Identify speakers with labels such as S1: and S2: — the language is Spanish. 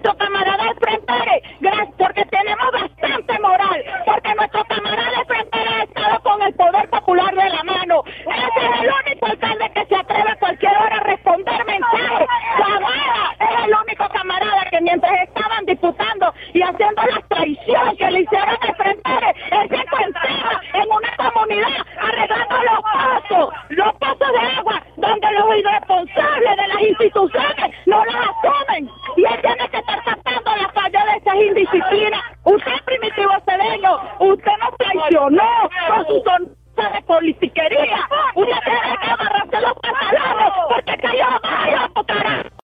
S1: nuestro camarada del Frente porque tenemos bastante moral, porque nuestro camarada del Frente ha estado con el poder popular de la mano. Ese es el único alcalde que se atreve a cualquier hora a responder mensajes. Zavala es el único camarada que mientras estaban disputando y haciendo la traición que le hicieron al Frente, él se encontraba en una comunidad arreglando los pozos de agua, donde los irresponsables de las instituciones no las asumen. Y él tiene que estar tapando la falla de esas indisciplinas. Usted, Primitivo Cedeño, usted nos traicionó con su sonrisa de politiquería